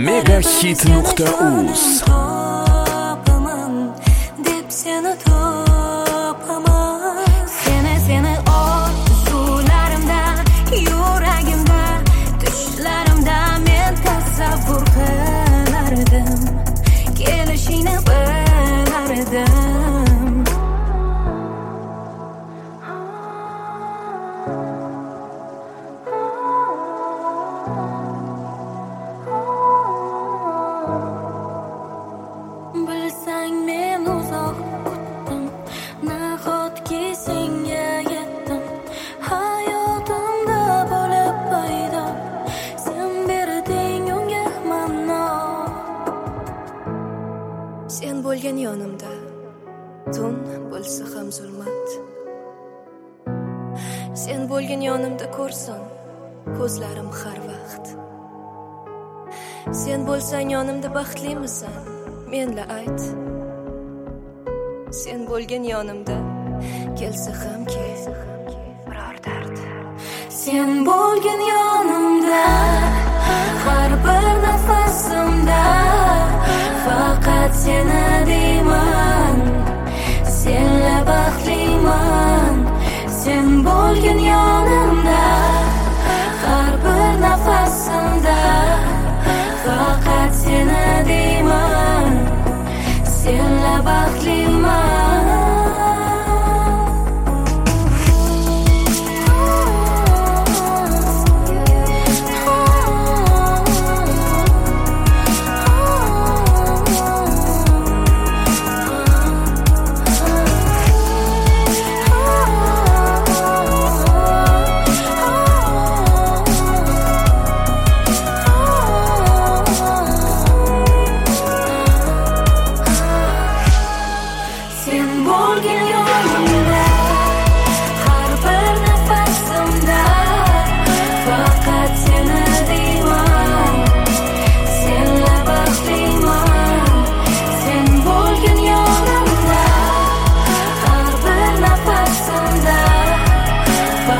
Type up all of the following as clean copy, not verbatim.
megahit.uz. Seni orzularimda, yuragimda, tushlarimda men tasavvur qilardim, kelishingni bilardim. Bilsang men uzoq o'tdim, nahotki senga yetdim. Hayotimda bo'lib paydo, sen berding unga ma'no. Sen bo'lgan yonimda, tun bo'lsa ham zulmat. Sen bo'lgan yonimda ko'rsin ko'zlarim har vaqt. Sen bo'lsang yonimda baxtlimisan? Menla ayt. Sen bo'lgan yonimda kelsa hamki biror dard. Sen bo'lgan yonimda har bir nafasimda faqat seni deyman. Senla baxtliman. Sen bo'lgan yonimda har bir nafasimda faqat seni deyman. Senla baxtliman.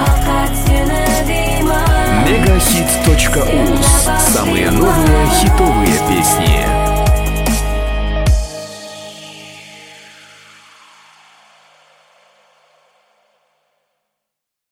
megahit.uz. Самые новые хитовые